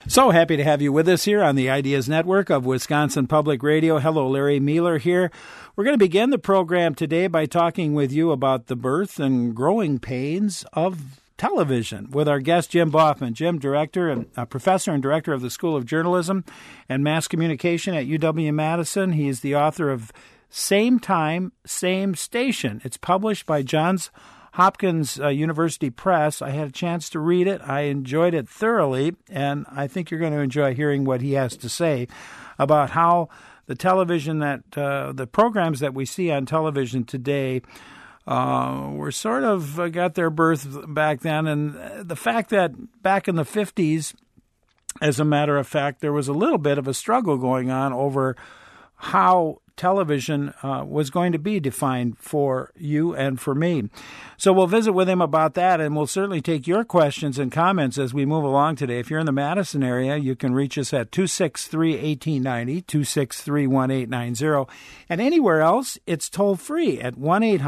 So happy to have you with us here on the Ideas Network of Wisconsin Public Radio. Hello, Larry Mueller here. We're going to begin the program today by talking with you about the birth and growing pains of television with our guest, Jim Baughman. Jim, director and professor and director of the School of Journalism and Mass Communication at UW-Madison. He is the author of Same Time, Same Station. It's published by Johns Hopkins University Press. I had a chance to read it. I enjoyed it thoroughly, and I think you're going to enjoy hearing what he has to say about how the television the programs that we see on television today were sort of got their birth back then, and the fact that back in the 50s, as a matter of fact, there was a little bit of a struggle going on over how television was going to be defined for you and for me. So we'll visit with him about that, and we'll certainly take your questions and comments as we move along today. If you're in the Madison area, you can reach us at 263-1890, 263-1890, and anywhere else, it's toll-free at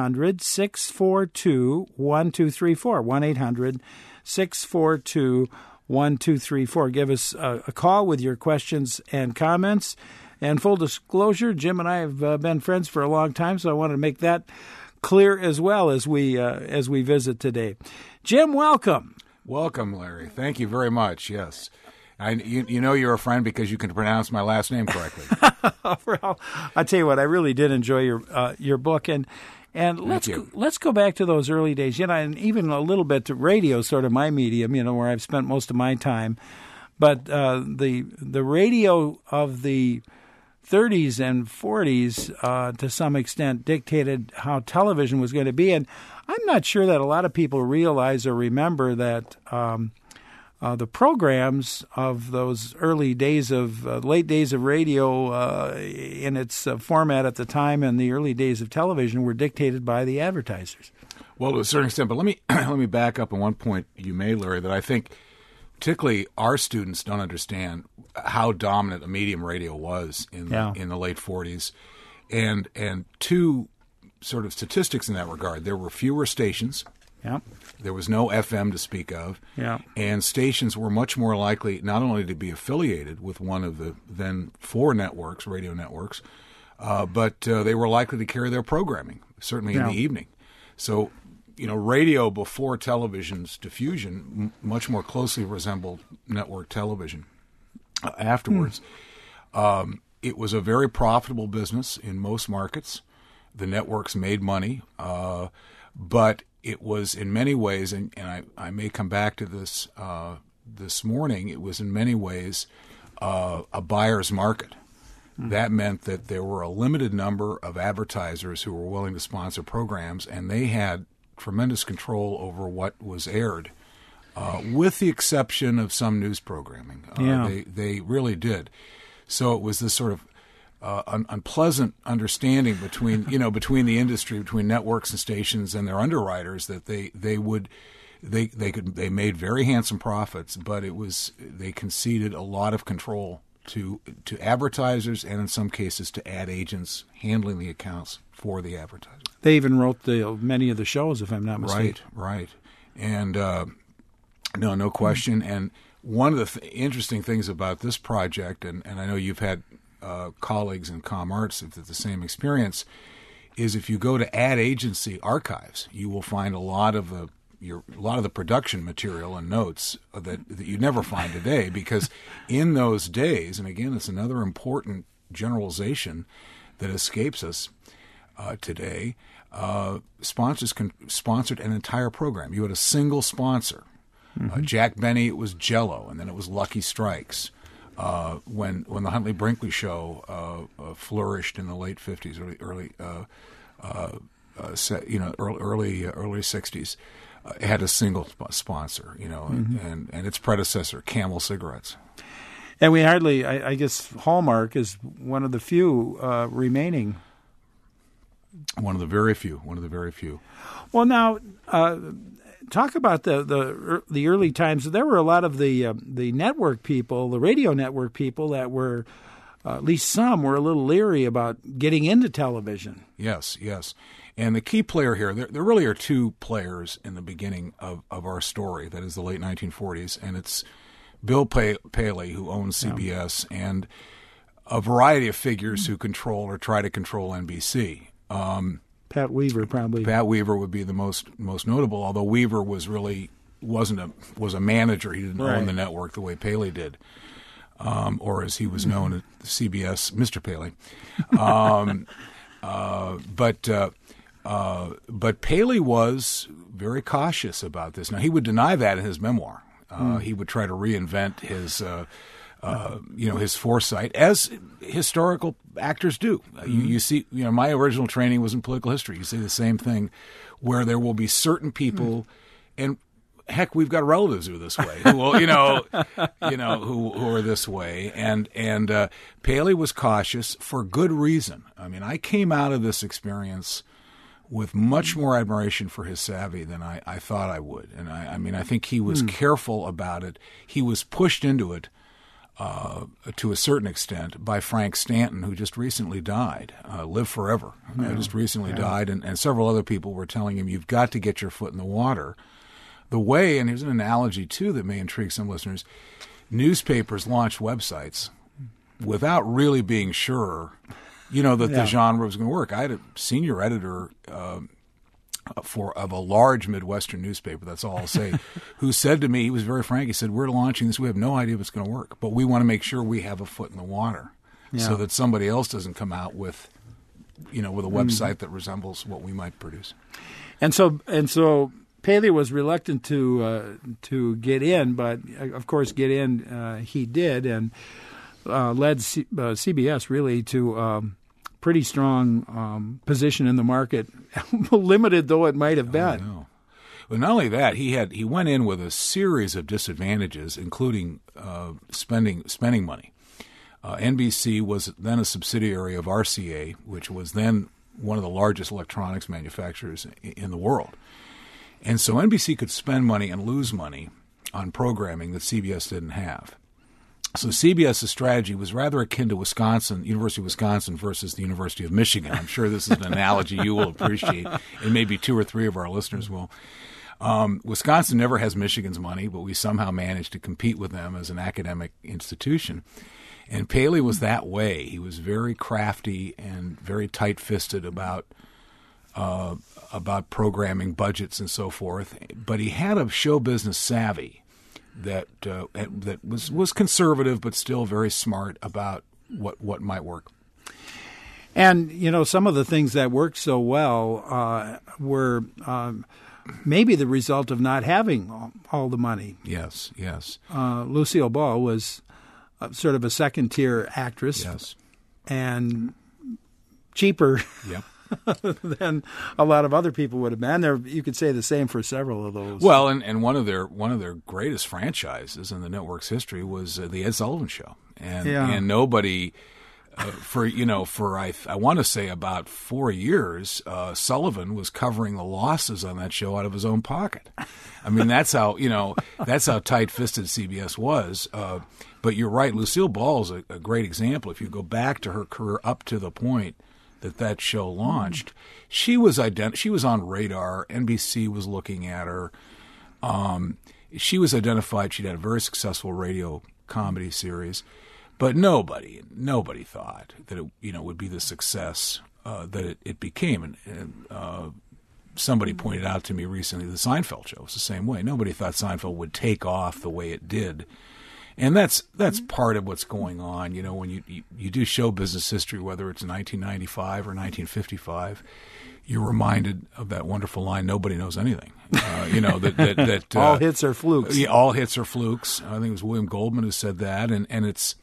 1-800-642-1234, 1-800-642-1234. Give us a call with your questions and comments. And full disclosure, Jim and I have been friends for a long time, so I wanted to make that clear as well as we visit today. Jim, welcome. Welcome, Larry. Thank you very much. Yes, you know you're a friend because you can pronounce my last name correctly. Well, I tell you what, I really did enjoy your book, and let's go back to those early days. And even a little bit to radio, sort of my medium, where I've spent most of my time. But the radio of the 30s and 40s, to some extent, dictated how television was going to be. And I'm not sure that a lot of people realize or remember that the programs of those early days of, late days of radio in its format at the time and the early days of television were dictated by the advertisers. Well, to a certain extent, but let me back up on one point you made, Larry, that I think particularly our students don't understand how dominant a medium radio was in the late 40s. And two sort of statistics in that regard. There were fewer stations. Yeah. There was no FM to speak of. Yeah. And stations were much more likely not only to be affiliated with one of the then four networks, radio networks, but they were likely to carry their programming, certainly in the evening. So radio before television's diffusion much more closely resembled network television afterwards. It was a very profitable business in most markets. The networks made money, but it was in many ways, and I may come back to this this morning, it was in many ways a buyer's market. That meant that there were a limited number of advertisers who were willing to sponsor programs, and they had tremendous control over what was aired, with the exception of some news programming. They really did. So it was this sort of unpleasant understanding between the industry, between networks and stations and their underwriters, that they made very handsome profits, but they conceded a lot of control to advertisers and in some cases to ad agents handling the accounts for the advertisers. They even wrote many of the shows, if I'm not mistaken. Right. And no question. And one of the interesting things about this project, and I know you've had colleagues in ComArts with the same experience, is if you go to ad agency archives, you will find a lot of the production material and notes that you never find today, because in those days, and again, it's another important generalization that escapes us today, sponsors sponsored an entire program. You had a single sponsor. Jack Benny, it was Jell-O, and then it was Lucky Strikes. When the Huntley Brinkley show flourished in the late 50s, early 60s, it had a single sponsor, and its predecessor, Camel cigarettes. And we hardly, I guess, Hallmark is one of the few remaining. One of the very few. Well, now, talk about the early times. There were a lot of the network people, the radio network people, that were, at least some, were a little leery about getting into television. Yes. And the key player here, there really are two players in the beginning of our story. That is the late 1940s, and it's Bill Paley, who owns CBS, and a variety of figures who control or try to control NBC. Pat Weaver probably. Pat Weaver would be the most notable, although Weaver was a manager. He didn't own the network the way Paley did, or as he was known at CBS, Mr. Paley. But Paley was very cautious about this. Now, he would deny that in his memoir. He would try to reinvent his his foresight, as historical actors do. You see, my original training was in political history. You see the same thing, where there will be certain people, and heck, we've got relatives who are this way, who will, who are this way. And Paley was cautious for good reason. I mean, I came out of this experience with much more admiration for his savvy than I thought I would. And I think he was careful about it. He was pushed into it to a certain extent by Frank Stanton, who just recently died, lived forever, just recently died, and several other people were telling him, you've got to get your foot in the water. The way, and here's an analogy too that may intrigue some listeners, newspapers launch websites without really being sure that the genre was going to work. I had a senior editor of a large Midwestern newspaper, that's all I'll say, who said to me, he was very frank, he said, we're launching this, we have no idea if it's going to work, but we want to make sure we have a foot in the water so that somebody else doesn't come out with a website that resembles what we might produce. And so Paley was reluctant to get in, but of course get in he did, and led CBS really to pretty strong position in the market, limited though it might have been. Oh, well, not only that, he went in with a series of disadvantages, including spending money. NBC was then a subsidiary of RCA, which was then one of the largest electronics manufacturers in the world. And so NBC could spend money and lose money on programming that CBS didn't have. So CBS's strategy was rather akin to University of Wisconsin versus the University of Michigan. I'm sure this is an analogy you will appreciate, and maybe two or three of our listeners will. Wisconsin never has Michigan's money, but we somehow managed to compete with them as an academic institution. And Paley was that way. He was very crafty and very tight-fisted about programming budgets and so forth. But he had a show business savvy that was conservative, but still very smart about what might work. And some of the things that worked so well were maybe the result of not having all the money. Yes. Lucille Ball was sort of a second-tier actress, and cheaper. Yep. than a lot of other people would have been. You could say the same for several of those. Well, and one of their greatest franchises in the network's history was the Ed Sullivan Show, and nobody for I want to say about 4 years, Sullivan was covering the losses on that show out of his own pocket. I mean, that's how tight-fisted CBS was. But you're right, Lucille Ball is a great example. If you go back to her career up to the point that show launched, she was on radar. NBC was looking at her. She was identified. She'd had a very successful radio comedy series, but nobody thought that it would be the success that it became. And somebody pointed out to me recently the Seinfeld show was the same way. Nobody thought Seinfeld would take off the way it did. And that's part of what's going on. When you do show business history, whether it's 1995 or 1955, you're reminded of that wonderful line, nobody knows anything. That all hits are flukes. Yeah, all hits are flukes. I think it was William Goldman who said that, and it's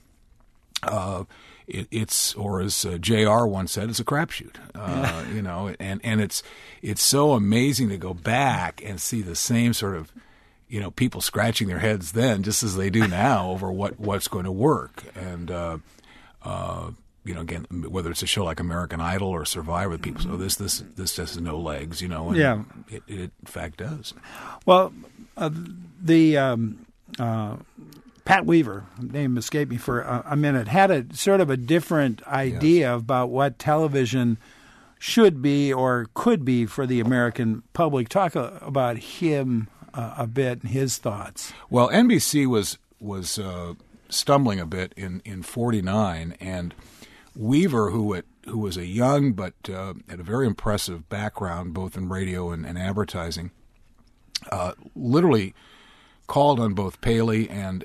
or as J.R. once said, it's a crapshoot. And it's so amazing to go back and see the same sort of people scratching their heads then, just as they do now, over what's going to work. And, again, whether it's a show like American Idol or Survivor, people say, this just has no legs, and it in fact does. Well, Pat Weaver, name escaped me for a minute, had a sort of a different idea about what television should be or could be for the American public. Talk about him a bit and his thoughts. Well, NBC was was stumbling a bit in 49, and Weaver, who was a young but had a very impressive background both in radio and advertising, literally called on both Paley and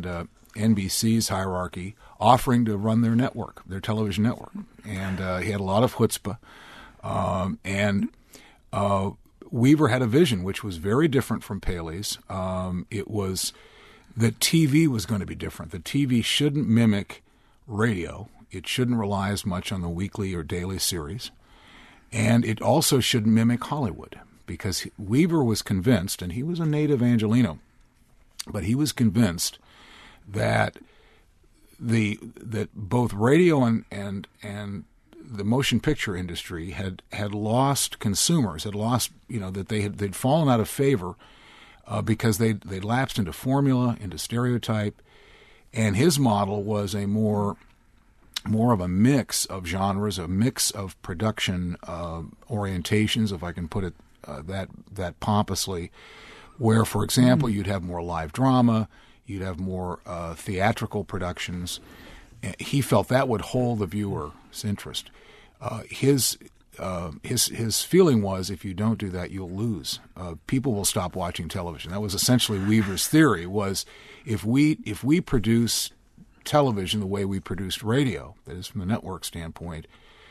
NBC's hierarchy, offering to run their network, their television network. And he had a lot of chutzpah. And Weaver had a vision which was very different from Paley's. It was that TV was going to be different. The TV shouldn't mimic radio. It shouldn't rely as much on the weekly or daily series. And it also shouldn't mimic Hollywood, because Weaver was convinced, and he was a native Angelino, but he was convinced that that both radio and the motion picture industry had lost consumers, had lost, that they'd fallen out of favor because they'd lapsed into formula, into stereotype, and his model was a more of a mix of genres, a mix of production orientations, if I can put it that pompously, where, for example, you'd have more live drama, you'd have more theatrical productions. He felt that would hold the viewer's interest. His feeling was, if you don't do that, you'll lose. People will stop watching television. That was essentially Weaver's theory. Was if we produce television the way we produced radio, that is from the network standpoint,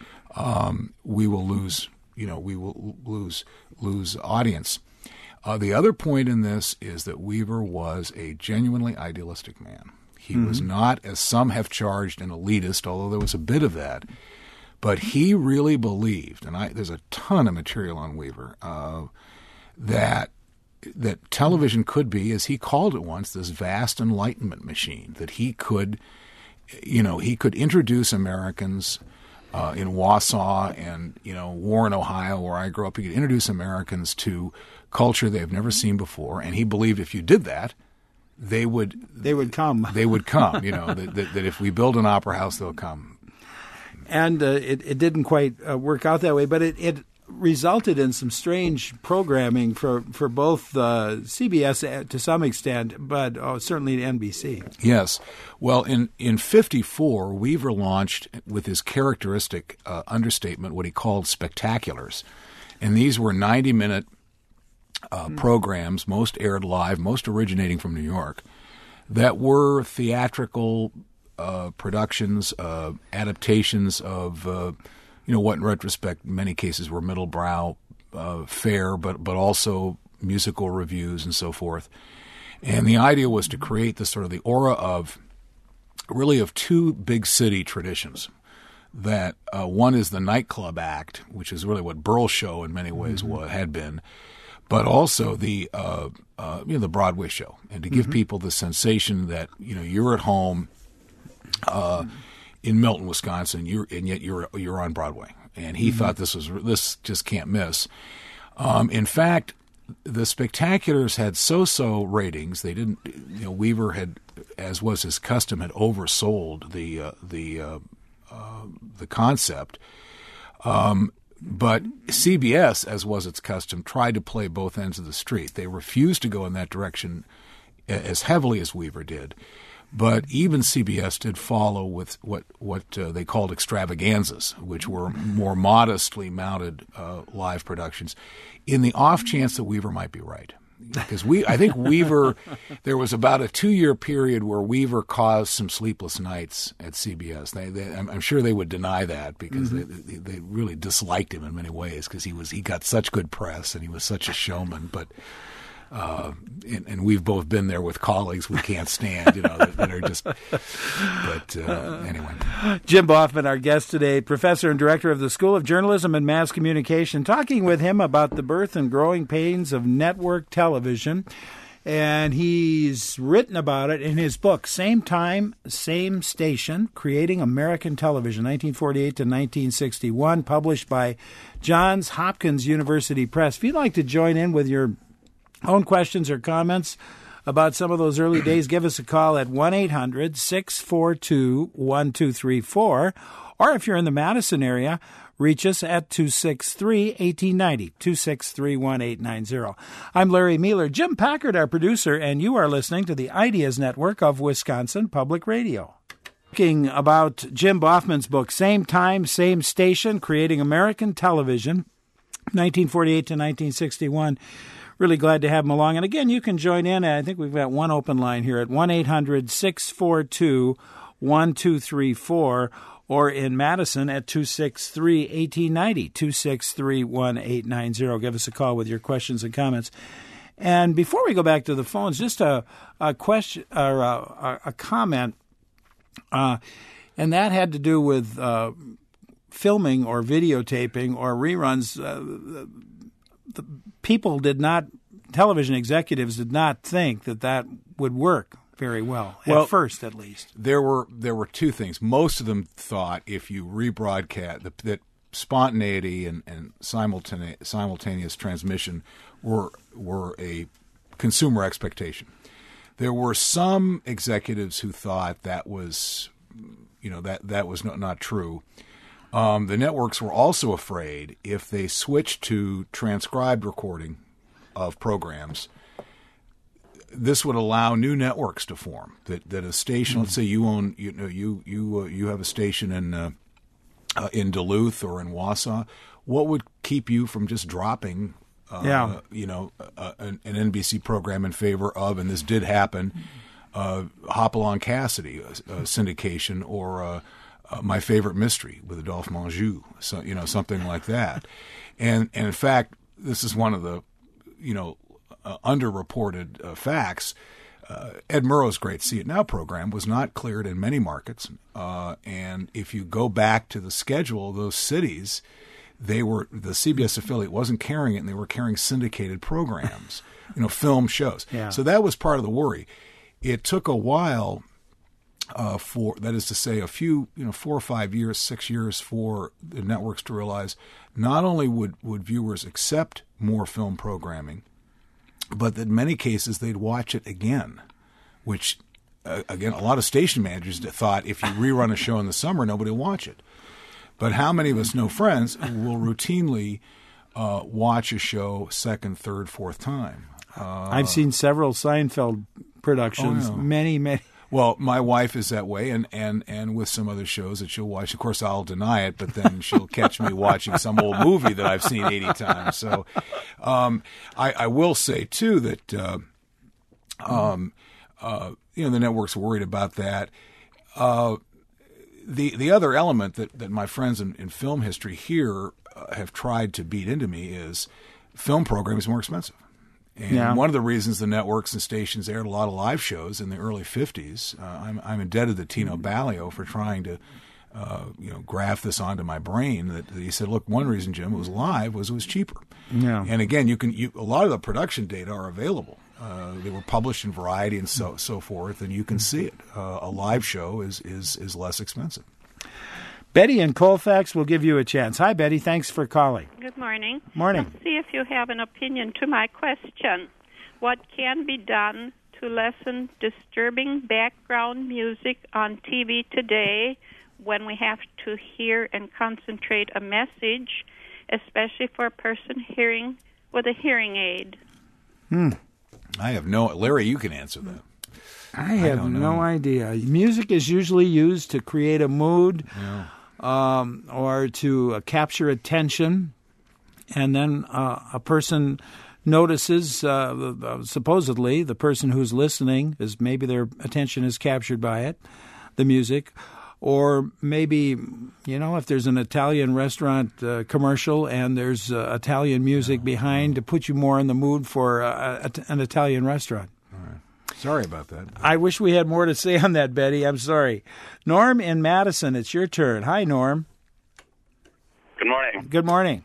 we will lose. We will lose audience. The other point in this is that Weaver was a genuinely idealistic man. He was not, as some have charged, an elitist, although there was a bit of that. But he really believed, and there's a ton of material on Weaver, that television could be, as he called it once, this vast enlightenment machine, that he could introduce Americans in Wausau and, Warren, Ohio, where I grew up. He could introduce Americans to culture they've never seen before, and he believed if you did that, they would come. They would come. That if we build an opera house, they'll come. And it didn't quite work out that way, but it resulted in some strange programming for both CBS to some extent, but certainly NBC. Yes. Well, in 1954, Weaver launched with his characteristic understatement what he called spectaculars. And these were 90-minute programs, most aired live, most originating from New York, that were theatrical productions, adaptations of what in retrospect in many cases were middle-brow fare, but also musical reviews and so forth. And the idea was to create this sort of the aura of two big city traditions. That one is the nightclub act, which is really what Burl's show in many ways had been, but also the Broadway show, and to give people the sensation that you're at home in Milton, Wisconsin, and yet you're on Broadway. And he thought this just can't miss. In fact, the spectaculars had so-so ratings. They didn't. Weaver had, as was his custom, had oversold the concept. But CBS, as was its custom, tried to play both ends of the street. They refused to go in that direction as heavily as Weaver did. But even CBS did follow with what they called extravaganzas, which were more modestly mounted live productions, in the off chance that Weaver might be right. Because I think Weaver, there was about a 2-year period where Weaver caused some sleepless nights at CBS. I'm sure they would deny that because they really disliked him in many ways because he got such good press and he was such a showman. But and we've both been there with colleagues we can't stand, that are just. But anyway, Jim Boffman, our guest today, professor and director of the School of Journalism and Mass Communication, talking with him about the birth and growing pains of network television. And he's written about it in his book, Same Time, Same Station, Creating American Television, 1948 to 1961, published by Johns Hopkins University Press. If you'd like to join in with your own questions or comments about some of those early days, give us a call at 1-800-642-1234. Or if you're in the Madison area, reach us at 263-1890, 263-1890. I'm Larry Mueller. Jim Packard, our producer, and you are listening to the Ideas Network of Wisconsin Public Radio. Talking about Jim Boffman's book, Same Time, Same Station, Creating American Television, 1948 to 1961. Really glad to have him along. And again, you can join in. I think we've got one open line here at 1-800-642-1234. Or in Madison at 263-1890, 263-1890. Give us a call with your questions and comments. And before we go back to the phones, just a question or a comment, and that had to do with filming or videotaping or reruns. The people television executives did not think that would work very well, at first at least. There were two things. Most of them thought if you rebroadcast that spontaneity and simultaneous transmission were a consumer expectation. There were some executives who thought that was not true. The networks were also afraid if they switched to transcribed recording of programs, this would allow new networks to form. That a station, let's say you have a station in Duluth or in Wausau. What would keep you from just dropping, an NBC program in favor of? And this did happen. Hopalong Cassidy, a syndication, or My Favorite Mystery with Adolphe Menjou, something like that. And in fact, this is one of the underreported facts. Ed Murrow's great See It Now program was not cleared in many markets, and if you go back to the schedule of those cities, the CBS affiliate wasn't carrying it, and they were carrying syndicated programs, film shows. Yeah. So that was part of the worry. It took a while that is to say, a few 4 or 5 years, 6 years for the networks to realize not only would viewers accept more film programming, but that in many cases they'd watch it again, which, again, a lot of station managers thought if you rerun a show in the summer, nobody will watch it. But how many of us know friends who will routinely watch a show second, third, fourth time? I've seen several Seinfeld productions, many. Well, my wife is that way, and with some other shows that she'll watch. Of course, I'll deny it, but then she'll catch me watching some old movie that I've seen 80 times. So I will say, too, that the network's worried about that. The other element that my friends in film history here have tried to beat into me is film programming is more expensive. And one of the reasons the networks and stations aired a lot of live shows in the early 50s, I'm indebted to Tino Ballio for trying to, graft this onto my brain. That he said, look, one reason, Jim, it was live was it was cheaper. Yeah. And again, a lot of the production data are available. They were published in Variety and so forth, and you can see it. A live show is less expensive. Betty in Colfax will give you a chance. Hi, Betty. Thanks for calling. Good morning. Morning. Let's see if you have an opinion to my question. What can be done to lessen disturbing background music on TV today when we have to hear and concentrate a message, especially for a person hearing with a hearing aid? I have Larry, you can answer that. I have no idea. Music is usually used to create a mood. Yeah. Or to capture attention, and then a person notices, supposedly, the person who's listening, is maybe their attention is captured by it, the music, or maybe, if there's an Italian restaurant commercial and there's Italian music behind to put you more in the mood for an Italian restaurant. All right. Sorry about that. I wish we had more to say on that, Betty. I'm sorry. Norm in Madison, it's your turn. Hi, Norm. Good morning. Good morning.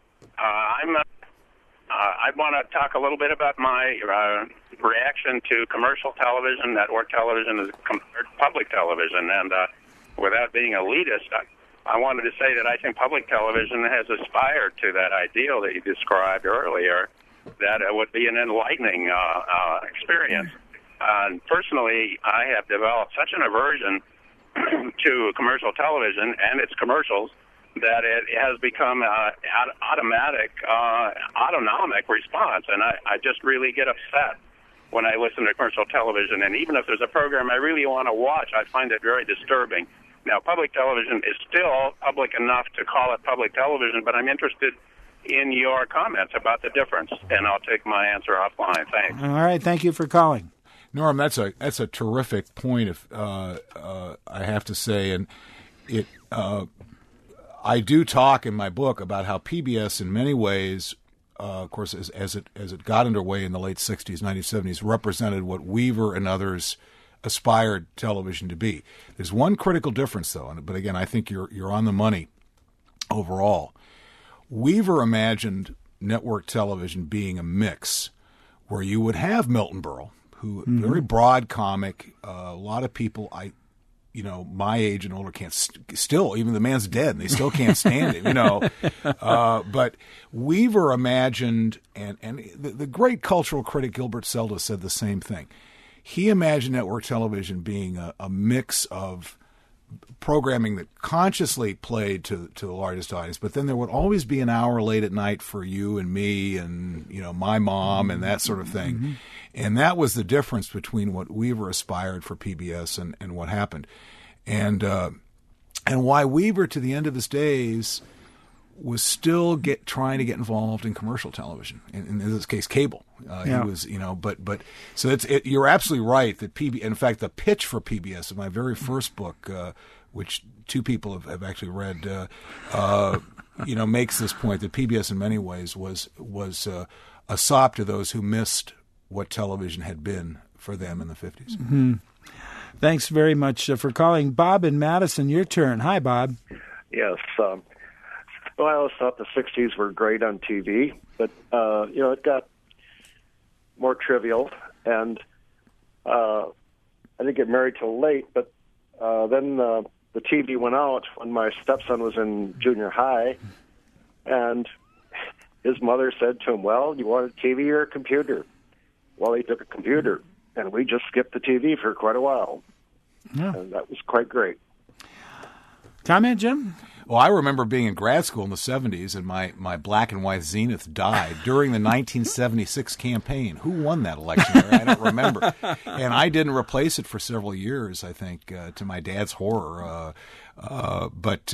I want to talk a little bit about my reaction to commercial television, network television, as compared to public television. And without being elitist, I wanted to say that I think public television has aspired to that ideal that you described earlier, that it would be an enlightening experience. personally, I have developed such an aversion to commercial television and its commercials that it has become an autonomic response, and I just really get upset when I listen to commercial television. And even if there's a program I really want to watch, I find it very disturbing. Now, public television is still public enough to call it public television, but I'm interested in your comments about the difference, and I'll take my answer offline. Thanks. All right, thank you for calling. Norm, that's a terrific point. I have to say, and it. I do talk in my book about how PBS, in many ways, of course, as it got underway in the late '60s, 1970s, represented what Weaver and others aspired television to be. There's one critical difference, though, but again, I think you're on the money overall. Weaver imagined network television being a mix where you would have Milton Berle, who very broad comic. A lot of people, my age and older can't still. Even the man's dead, and they still can't stand him. But Weaver imagined, and the great cultural critic Gilbert Zelda said the same thing. He imagined network television being a mix of programming that consciously played to the largest audience, but then there would always be an hour late at night for you and me and my mom and that sort of thing. Mm-hmm. And that was the difference between what Weaver aspired for PBS and what happened. And why Weaver, to the end of his days, was still trying to get involved in commercial television, in this case, cable. He was, but so you're absolutely right that in fact, the pitch for PBS in my very first book, which two people have actually read, makes this point that PBS in many ways was a sop to those who missed what television had been for them in the 50s. Mm-hmm. Thanks very much for calling. Bob in Madison, your turn. Hi, Bob. Yes. Well, I always thought the 60s were great on TV, but, it got more trivial, and I didn't get married till late, but then the TV went out when my stepson was in junior high, and his mother said to him, well, you want a TV or a computer? Well, he took a computer, and we just skipped the TV for quite a while, and that was quite great. Comment, Jim? Well, I remember being in grad school in the 70s, and my black and white Zenith died during the 1976 campaign. Who won that election? I don't remember. And I didn't replace it for several years, I think, to my dad's horror. But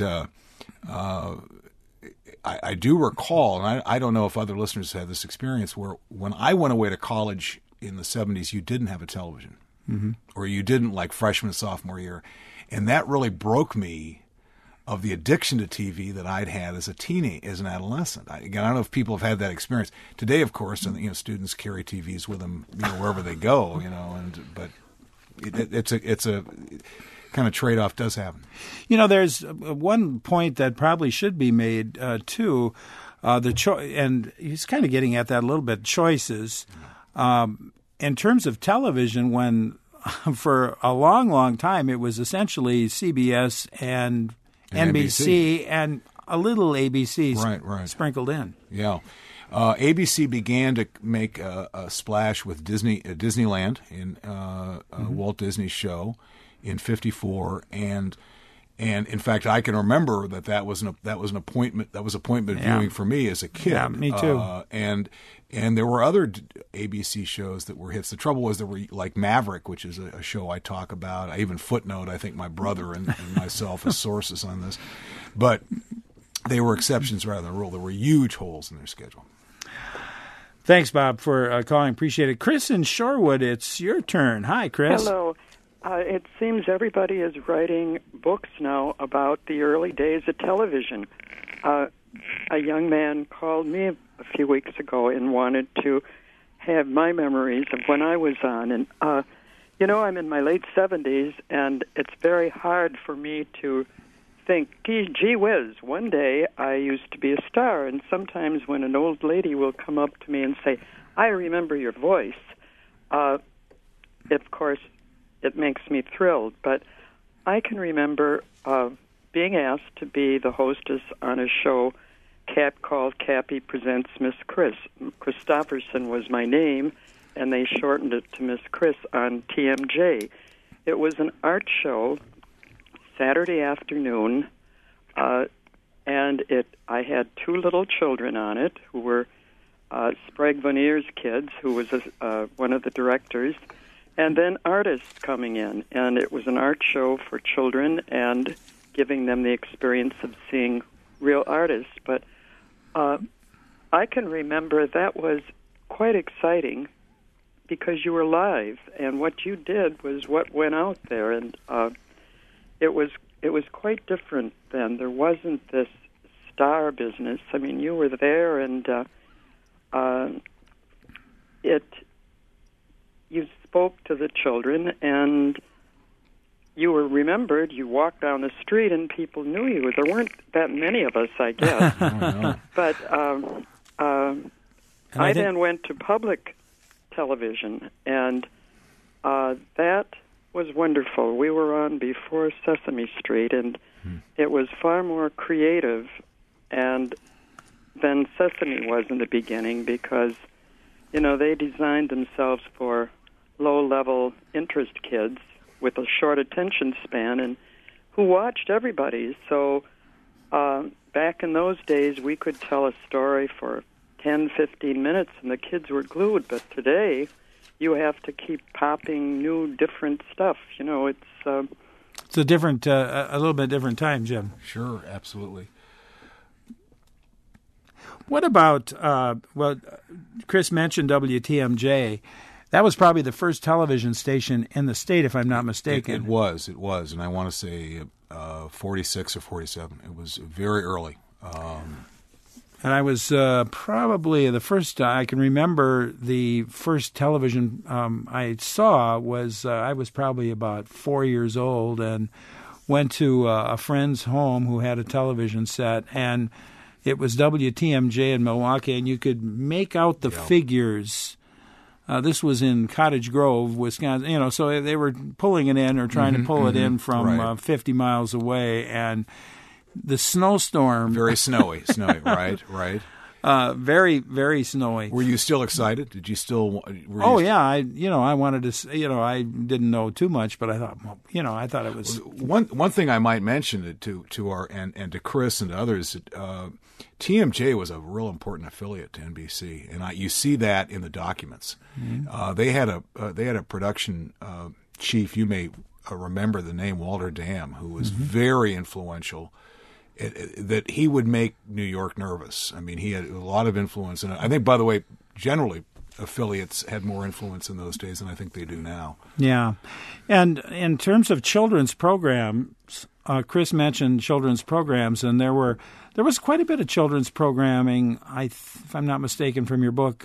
I do recall, and I don't know if other listeners had this experience, where when I went away to college in the 70s, you didn't have a television. Mm-hmm. Or you didn't, like freshman, sophomore year. And that really broke me of the addiction to TV that I'd had as an adolescent. I don't know if people have had that experience. Today, of course, students carry TVs with them wherever they go, but it's a kind of trade-off does happen. There's one point that probably should be made, too, and he's kind of getting at that a little bit, choices. In terms of television, when for a long, long time it was essentially CBS and NBC and a little ABC sprinkled in. Yeah. ABC began to make a splash with Disneyland in Walt Disney's show in '54, and in fact, I can remember that was an appointment viewing for me as a kid. Yeah, me too. And there were other ABC shows that were hits. The trouble was there were like Maverick, which is a show I talk about. I even footnote, I think, my brother and myself as sources on this. But they were exceptions rather than a rule. There were huge holes in their schedule. Thanks, Bob, for calling. Appreciate it. Chris in Shorewood, it's your turn. Hi, Chris. Hello. It seems everybody is writing books now about the early days of television. A young man called me a few weeks ago and wanted to have my memories of when I was on. And, I'm in my late 70s, and it's very hard for me to think, gee whiz, one day I used to be a star. And sometimes when an old lady will come up to me and say, I remember your voice, of course, it makes me thrilled. But I can remember being asked to be the hostess on a show called Cappy Presents Miss Chris. Christopherson was my name, and they shortened it to Miss Chris on TMJ. It was an art show, Saturday afternoon, and I had two little children on it who were Sprague Vanier's kids, who was one of the directors, and then artists coming in. And it was an art show for children and giving them the experience of seeing real artists. But I can remember that was quite exciting because you were live, and what you did was what went out there, and it was quite different then. There wasn't this star business. I mean, you were there, and you spoke to the children, and you were remembered. You walked down the street, and people knew you. There weren't that many of us, I guess. But I then went to public television, and that was wonderful. We were on before Sesame Street, and it was far more creative and than Sesame was in the beginning because, they designed themselves for low-level interest kids with a short attention span and who watched everybody. So back in those days, we could tell a story for 10, 15 minutes, and the kids were glued. But today, you have to keep popping new, different stuff. It's a different, a little bit different time, Jim. Sure, absolutely. What about, Chris mentioned WTMJ. That was probably the first television station in the state, if I'm not mistaken. It was, and I want to say 46 or 47. It was very early. And I was probably the first, I can remember the first television I saw was, I was probably about 4 years old and went to a friend's home who had a television set, and it was WTMJ in Milwaukee, and you could make out the figures. This was in Cottage Grove, Wisconsin. So they were pulling it in or trying to pull it in from 50 miles away, and the snowstorm. Very snowy, right. Very, very snowy. Were you still excited? Did you still? Yeah. I wanted to. I didn't know too much, but I thought, I thought it was one thing I might mention to our and to Chris and to others. TMJ was a real important affiliate to NBC, and you see that in the documents. Mm-hmm. They had a production chief. You may remember the name Walter Dam, who was very influential. That he would make New York nervous. I mean, he had a lot of influence, and I think, by the way, generally affiliates had more influence in those days than I think they do now. Yeah, and in terms of children's programs, Chris mentioned children's programs, and there was quite a bit of children's programming. If I'm not mistaken, from your book,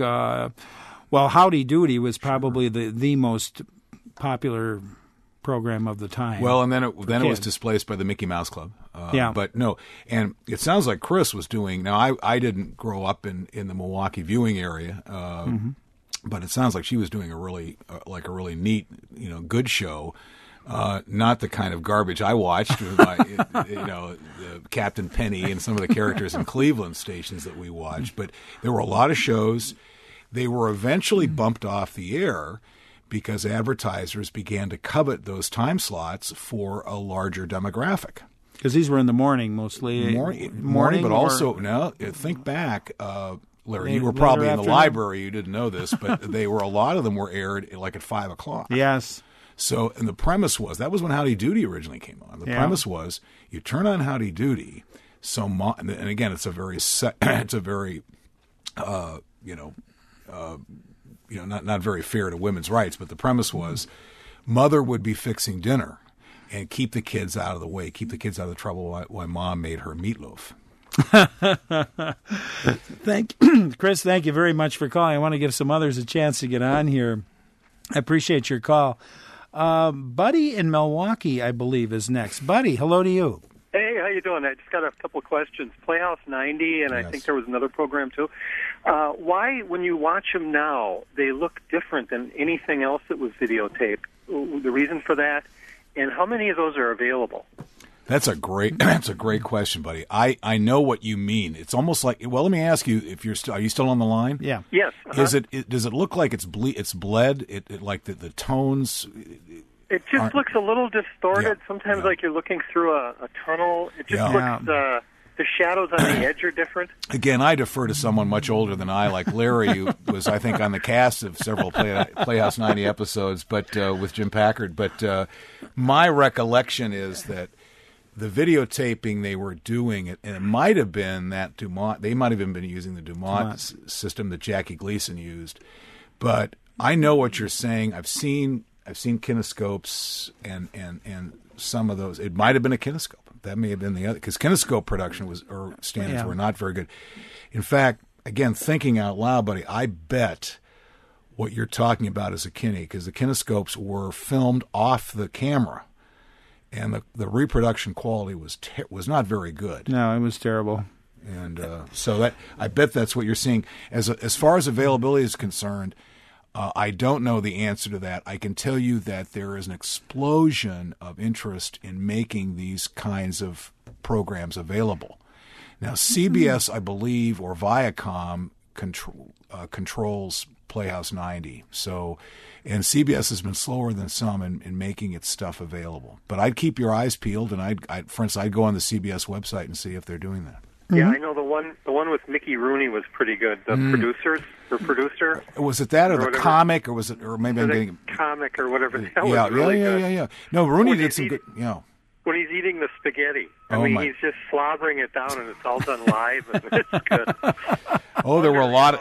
Howdy Doody was probably the most popular program of the time. Well, and then it was displaced by the Mickey Mouse Club. But no, and it sounds like Chris was doing. Now, I didn't grow up in the Milwaukee viewing area, but it sounds like she was doing a really neat, good show. Not the kind of garbage I watched with my, Captain Penny and some of the characters in Cleveland stations that we watched. But there were a lot of shows. They were eventually bumped off the air because advertisers began to covet those time slots for a larger demographic. Because these were in the morning mostly. Morning, but also, think back, Larry, you were probably in the library, you didn't know this, but a lot of them were aired like at 5 o'clock. Yes. So, and the premise was, that was when Howdy Doody originally came on. The premise was, you turn on Howdy Doody, and again, it's a very not very fair to women's rights, but the premise was mother would be fixing dinner and keep the kids out of the way, keep the kids out of the trouble while mom made her meatloaf. Chris, thank you very much for calling. I want to give some others a chance to get on here. I appreciate your call. Buddy in Milwaukee, I believe, is next. Buddy, hello to you. Hey, how you doing? I just got a couple of questions. Playhouse 90, and I think there was another program too. Why, when you watch them now, they look different than anything else that was videotaped? The reason for that, and how many of those are available? That's a great question, buddy. I know what you mean. It's almost like, well, let me ask you, if are you still on the line? Yeah. Yes. Does it look like it's bled? It like the tones? It just looks a little distorted. Sometimes like you're looking through a tunnel. It just looks, the shadows on the edge are different. Again, I defer to someone much older than I, like Larry, who was, I think, on the cast of several Playhouse 90 episodes, but with Jim Packard. But my recollection is that the videotaping they were doing, and it might have been that Dumont, they might have even been using the Dumont system that Jackie Gleason used. But I know what you're saying. I've seen kinescopes and some of those. It might have been a kinescope. That may have been the other, because kinescope production standards were not very good. In fact, again, thinking out loud, buddy, I bet what you're talking about is a kine, because the kinescopes were filmed off the camera, and the reproduction quality was not very good. No, it was terrible. And so that, I bet that's what you're seeing. As far as availability is concerned, I don't know the answer to that. I can tell you that there is an explosion of interest in making these kinds of programs available. Now, CBS, I believe, or Viacom controls Playhouse 90. So, and CBS has been slower than some in making its stuff available. But I'd keep your eyes peeled, and for instance, I'd go on the CBS website and see if they're doing that. Yeah, I know the one with Mickey Rooney was pretty good. The producer. Was it that or the comic, or was it, or maybe I'm getting comic or whatever? That was really good. Yeah. No, Rooney did some good. When he's eating the spaghetti, he's just slobbering it down, and it's all done live, and it's good. There were a lot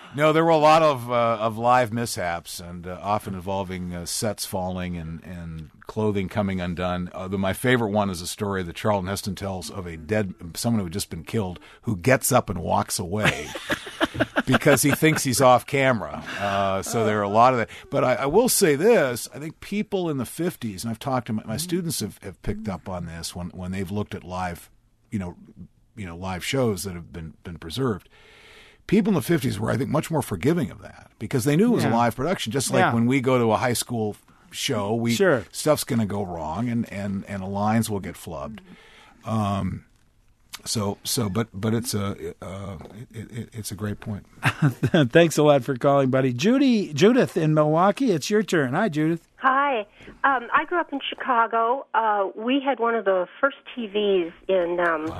of live mishaps, and often involving sets falling and clothing coming undone. My favorite one is a story that Charlton Heston tells of someone who had just been killed, who gets up and walks away because he thinks he's off camera. So there are a lot of that. But I will say this: I think people in the 50s, and I've talked to my students have picked up on this when they've looked at live, live shows that have been preserved. People in the 50s were, I think, much more forgiving of that because they knew it was a live production. Just like when we go to a high school show, stuff's going to go wrong and the lines will get flubbed. But it's a great point. Thanks a lot for calling, buddy. Judith in Milwaukee, it's your turn. Hi, Judith. Hi. I grew up in Chicago. We had one of the first TVs in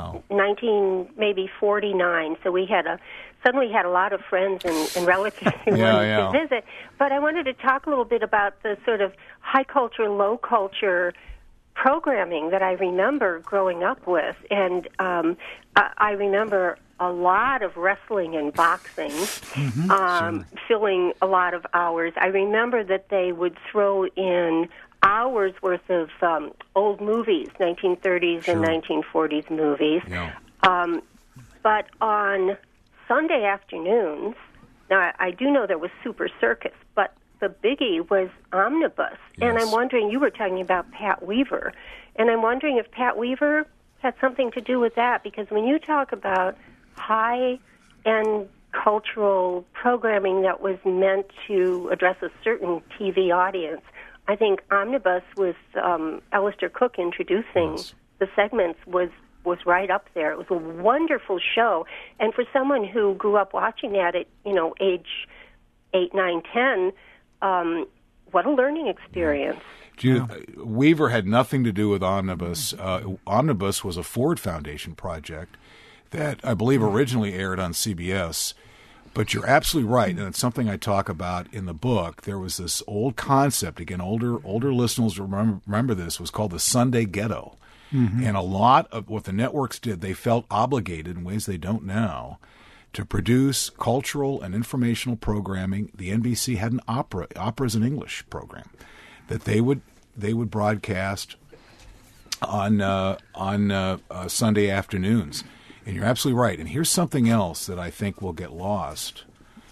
1949, so we suddenly had a lot of friends and relatives who wanted to visit. But I wanted to talk a little bit about the sort of high culture, low culture programming that I remember growing up with. And I remember a lot of wrestling and boxing, filling a lot of hours. I remember that they would throw in hours worth of old movies, 1930s and 1940s movies. Yeah. But on Sunday afternoons, now I do know there was Super Circus, but the biggie was Omnibus. Yes. And I'm wondering, you were talking about Pat Weaver, and I'm wondering if Pat Weaver had something to do with that, because when you talk about high-end cultural programming that was meant to address a certain TV audience, I think Omnibus with Alistair Cook introducing the segments was right up there. It was a wonderful show. And for someone who grew up watching that at, age 8, 9, 10, what a learning experience. Judith, Weaver had nothing to do with Omnibus. Omnibus was a Ford Foundation project that I believe originally aired on CBS. But you're absolutely right, and it's something I talk about in the book. There was this old concept, again, older listeners remember this, was called the Sunday Ghetto. Mm-hmm. And a lot of what the networks did, they felt obligated in ways they don't now to produce cultural and informational programming. The NBC had an opera's an English program that they would broadcast on Sunday afternoons. And you're absolutely right. And here's something else that I think will get lost,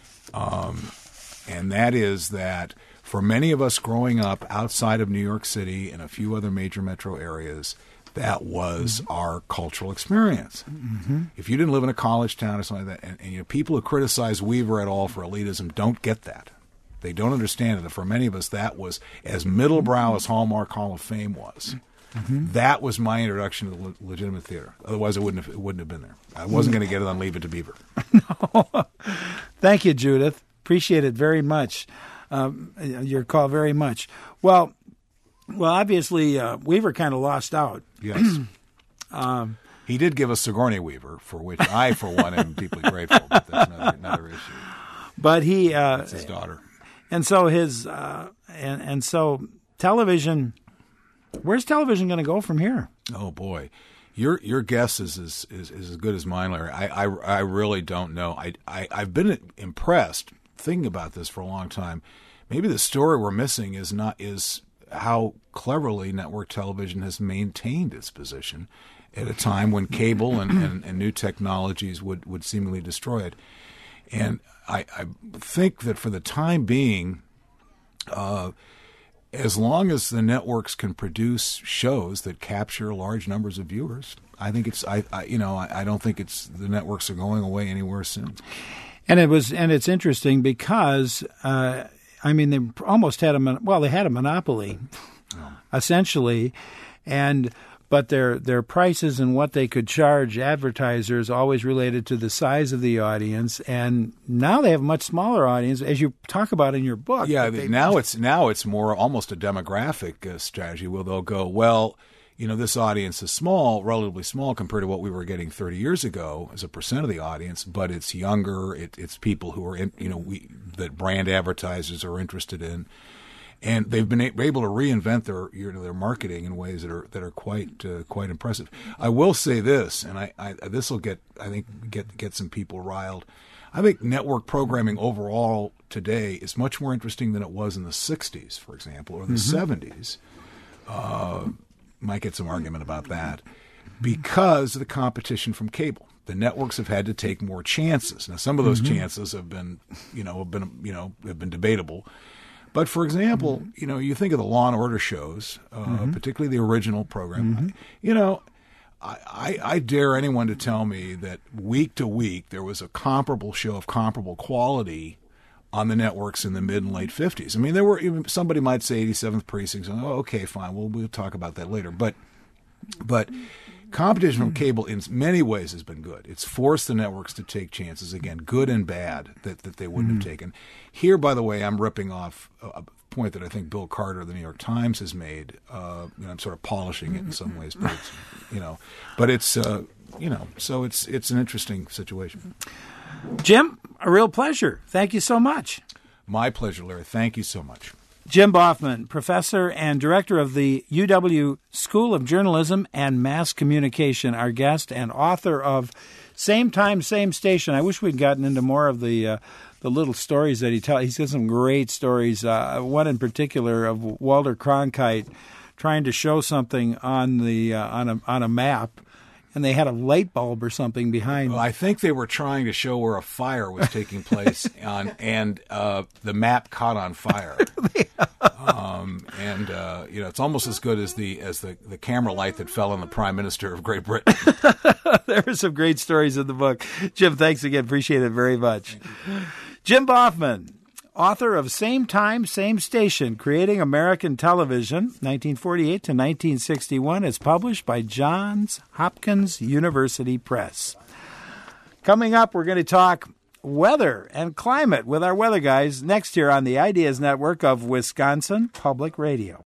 and that is that for many of us growing up outside of New York City and a few other major metro areas, that was our cultural experience. Mm-hmm. If you didn't live in a college town or something like that, and people who criticize Weaver at all for elitism don't get that. They don't understand it. For many of us, that was as middlebrow as Hallmark Hall of Fame was. That was my introduction to legitimate theater. Otherwise, it wouldn't have been there. I wasn't going to get it on Leave It to Beaver. No. Thank you, Judith. Appreciate it very much. Your call very much. Well, obviously, Weaver kind of lost out. Yes. He did give us Sigourney Weaver, for which I, for one, am deeply grateful. But that's another issue. But that's his daughter. And so so television. Where's television going to go from here? Oh boy, your guess is as good as mine, Larry. I really don't know. I've been impressed thinking about this for a long time. Maybe the story we're missing is how cleverly network television has maintained its position at a time when cable and new technologies would seemingly destroy it. And I think that for the time being, as long as the networks can produce shows that capture large numbers of viewers, I think I don't think the networks are going away anywhere soon. And it's interesting because they almost had they had a monopoly, essentially, but their prices and what they could charge advertisers always related to the size of the audience, and now they have a much smaller audience, as you talk about in your book. Yeah, now it's more almost a demographic strategy where they'll go, this audience is small, relatively small compared to what we were getting 30 years ago as a percent of the audience, but it's younger. It's people who are that brand advertisers are interested in. And they've been able to reinvent their marketing in ways that are quite impressive. I will say this, and this will get some people riled. I think network programming overall today is much more interesting than it was in the '60s, for example, or the '70s. Might get some argument about that because of the competition from cable. The networks have had to take more chances. Now, some of those chances have been debatable. But for example, you think of the Law and Order shows, particularly the original program. I dare anyone to tell me that week to week there was a comparable show of comparable quality on the networks in the mid and late 50s. I mean, there were even somebody might say 87th Precinct. Oh, okay, fine. We'll talk about that later. But competition from cable in many ways has been good. It's forced the networks to take chances, again, good and bad, that they wouldn't have taken. Here, by the way, I'm ripping off a point that I think Bill Carter of the New York Times has made. I'm sort of polishing it in some ways, but it's, so it's an interesting situation. Jim, a real pleasure. Thank you so much. My pleasure, Larry. Thank you so much. Jim Boffman, professor and director of the UW School of Journalism and Mass Communication, our guest, and author of Same Time, Same Station. I wish we'd gotten into more of the little stories that he tells. He's got some great stories. One in particular of Walter Cronkite trying to show something on a map, and they had a light bulb or something behind. Well, I think they were trying to show where a fire was taking place, and the map caught on fire. It's almost as good as the camera light that fell on the Prime Minister of Great Britain. There are some great stories in the book. Jim, thanks again. Appreciate it very much. Jim Boffman, author of Same Time, Same Station, Creating American Television, 1948 to 1961. It's published by Johns Hopkins University Press. Coming up, we're going to talk weather and climate with our weather guys next here on the Ideas Network of Wisconsin Public Radio.